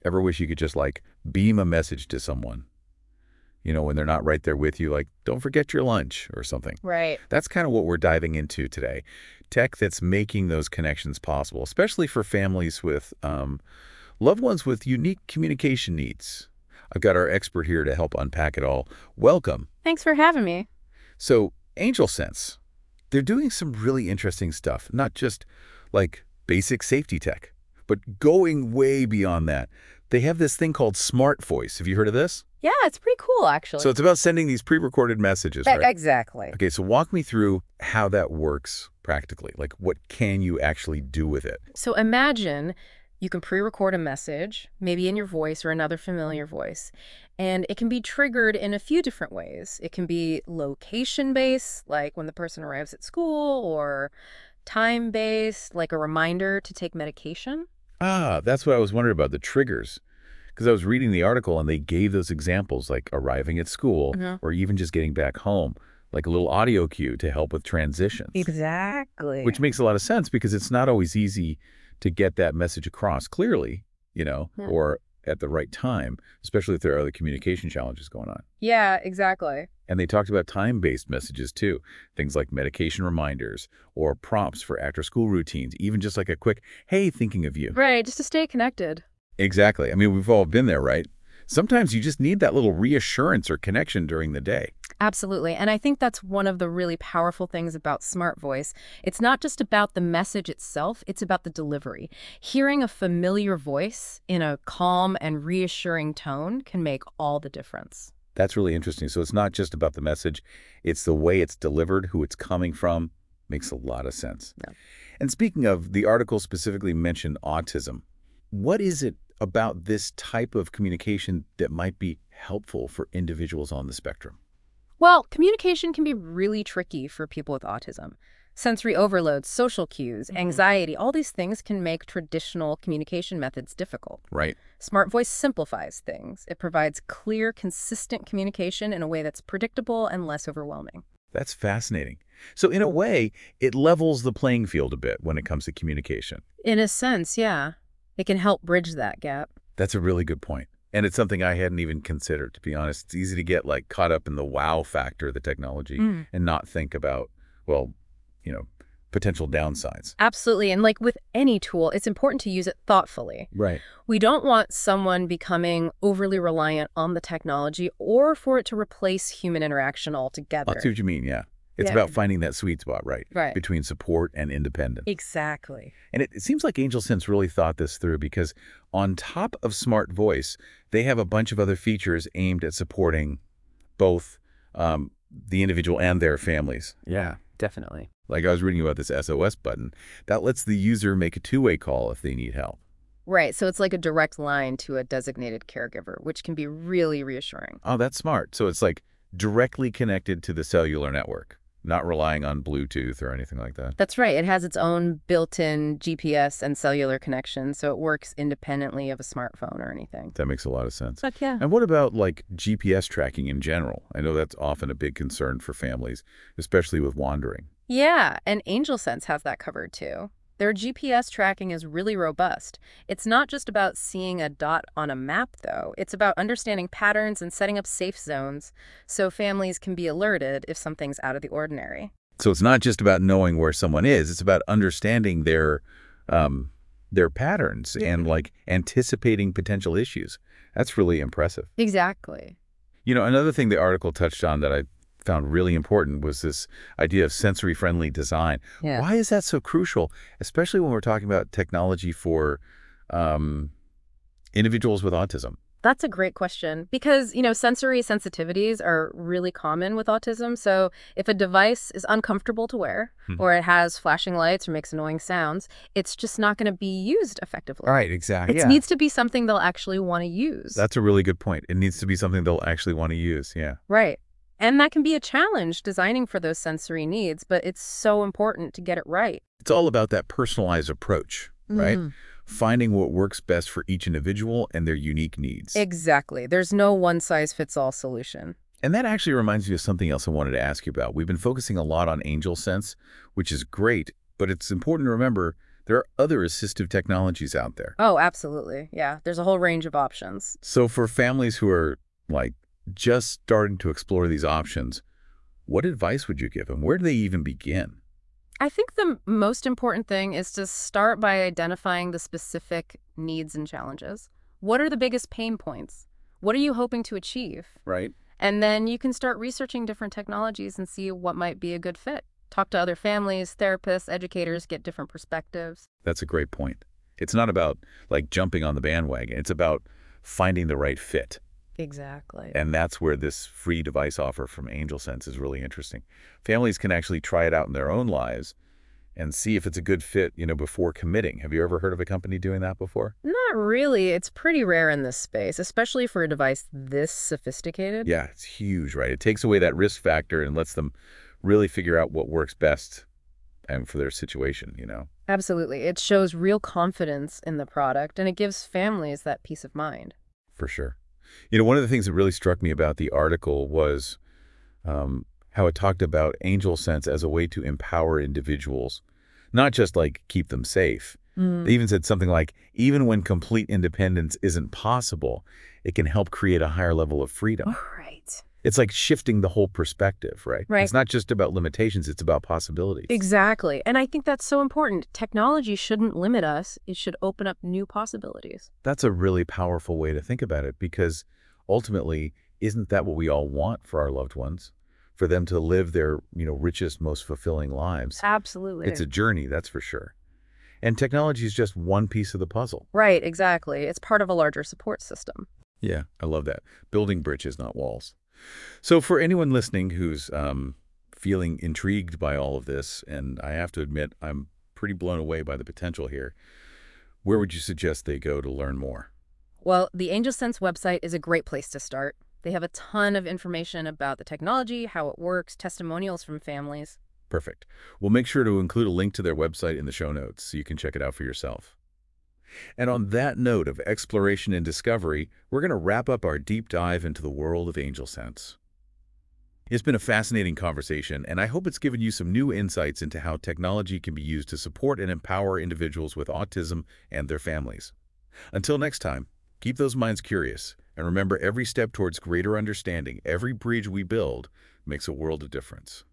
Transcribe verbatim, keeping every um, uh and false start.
Ever wish you could just like beam a message to someone, you know, when they're not right there with you, like, don't forget your lunch or something. Right. That's kind of what we're diving into today. Tech that's making those connections possible, especially for families with um, loved ones with unique communication needs. I've got our expert here to help unpack it all. Welcome. Thanks for having me. So, AngelSense, they're doing some really interesting stuff, not just like basic safety tech, but going way beyond that. They have this thing called Smart Voice. Have you heard of this? Yeah, it's pretty cool, actually. So it's about sending these pre-recorded messages, E- right? Exactly. Okay, so walk me through how that works practically. Like, what can you actually do with it? So imagine you can pre-record a message, maybe in your voice or another familiar voice, and it can be triggered in a few different ways. It can be location-based, like when the person arrives at school, or time-based, like a reminder to take medication. Ah, that's what I was wondering about, the triggers. Because I was reading the article and they gave those examples, like arriving at school Mhm. or even just getting back home, like a little audio cue to help with transitions. Exactly. Which makes a lot of sense because it's not always easy to get that message across clearly, you know, Yeah. or at the right time, especially if there are other communication challenges going on. Yeah, exactly. And they talked about time-based messages too, things like medication reminders or prompts for after-school routines, even just like a quick, hey, thinking of you. Right, just to stay connected. Exactly. I mean, we've all been there, right? Sometimes you just need that little reassurance or connection during the day. Absolutely. And I think that's one of the really powerful things about Smart Voice. It's not just about the message itself, it's about the delivery. Hearing a familiar voice in a calm and reassuring tone can make all the difference. That's really interesting. So it's not just about the message, it's the way it's delivered, who it's coming from. Makes a lot of sense. Yeah. And speaking of, the article specifically mentioned autism. What is it about this type of communication that might be helpful for individuals on the spectrum? Well, communication can be really tricky for people with autism. Sensory overload, social cues, anxiety, all these things can make traditional communication methods difficult. Right. Smart Voice simplifies things. It provides clear, consistent communication in a way that's predictable and less overwhelming. That's fascinating. So in a way, it levels the playing field a bit when it comes to communication. In a sense, yeah. It can help bridge that gap. That's a really good point. And it's something I hadn't even considered, to be honest. It's easy to get like caught up in the wow factor of the technology Mm. and not think about, well, you know, potential downsides. Absolutely. And like with any tool, it's important to use it thoughtfully. Right. We don't want someone becoming overly reliant on the technology or for it to replace human interaction altogether. I see what you mean, yeah. It's Yeah. about finding that sweet spot, right? Right. Between support and independence. Exactly. And it, it seems like AngelSense really thought this through because on top of Smart Voice, they have a bunch of other features aimed at supporting both um, the individual and their families. Yeah, definitely. Like I was reading about this S O S button that lets the user make a two-way call if they need help. Right. So it's like a direct line to a designated caregiver, which can be really reassuring. Oh, that's smart. So it's like directly connected to the cellular network, not relying on Bluetooth or anything like that. That's right. It has its own built-in G P S and cellular connection, so it works independently of a smartphone or anything. That makes a lot of sense. But yeah. And what about like G P S tracking in general? I know that's often a big concern for families, especially with wandering. Yeah, and AngelSense has that covered too. Their G P S tracking is really robust. It's not just about seeing a dot on a map, though. It's about understanding patterns and setting up safe zones so families can be alerted if something's out of the ordinary. So it's not just about knowing where someone is, it's about understanding their um, their patterns and like anticipating potential issues. That's really impressive. Exactly. You know, another thing the article touched on that I found really important was this idea of sensory-friendly design. Yeah. Why is that so crucial, especially when we're talking about technology for um, individuals with autism? That's a great question because, you know, sensory sensitivities are really common with autism. So if a device is uncomfortable to wear Hmm. or it has flashing lights or makes annoying sounds, it's just not going to be used effectively. All right, exactly. It yeah. needs to be something they'll actually want to use. That's a really good point. It needs to be something they'll actually want to use, yeah. Right. And that can be a challenge designing for those sensory needs, but it's so important to get it right. It's all about that personalized approach, right? Mhm. Finding what works best for each individual and their unique needs. Exactly. There's no one-size-fits-all solution. And that actually reminds me of something else I wanted to ask you about. We've been focusing a lot on AngelSense, which is great, but it's important to remember there are other assistive technologies out there. Oh, absolutely. Yeah, there's a whole range of options. So for families who are, like, just starting to explore these options, what advice would you give them? Where do they even begin? I think the m- most important thing is to start by identifying the specific needs and challenges. What are the biggest pain points? What are you hoping to achieve? Right? And then you can start researching different technologies and see what might be a good fit. Talk to other families, therapists, educators, get different perspectives. That's a great point. It's not about, like, jumping on the bandwagon. It's about finding the right fit. Exactly. And that's where this free device offer from AngelSense is really interesting. Families can actually try it out in their own lives and see if it's a good fit, you know, before committing. Have you ever heard of a company doing that before? Not really. It's pretty rare in this space, especially for a device this sophisticated. Yeah, it's huge, right? It takes away that risk factor and lets them really figure out what works best and for their situation, you know? Absolutely. It shows real confidence in the product and it gives families that peace of mind. For sure. You know, one of the things that really struck me about the article was um, how it talked about AngelSense as a way to empower individuals, not just, like, keep them safe. Mm. They even said something like, even when complete independence isn't possible, it can help create a higher level of freedom. Right. It's like shifting the whole perspective, right? Right. It's not just about limitations, it's about possibilities. Exactly. And I think that's so important. Technology shouldn't limit us. It should open up new possibilities. That's a really powerful way to think about it, because ultimately, isn't that what we all want for our loved ones? For them to live their, you know, richest, most fulfilling lives. Absolutely. It's a journey, that's for sure. And technology is just one piece of the puzzle. Right, exactly. It's part of a larger support system. Yeah, I love that. Building bridges, not walls. So for anyone listening who's um, feeling intrigued by all of this, and I have to admit, I'm pretty blown away by the potential here, where would you suggest they go to learn more? Well, the AngelSense website is a great place to start. They have a ton of information about the technology, how it works, testimonials from families. Perfect. We'll make sure to include a link to their website in the show notes so you can check it out for yourself. And on that note of exploration and discovery, we're going to wrap up our deep dive into the world of AngelSense. It's been a fascinating conversation, and I hope it's given you some new insights into how technology can be used to support and empower individuals with autism and their families. Until next time, keep those minds curious, and remember, every step towards greater understanding, every bridge we build, makes a world of difference.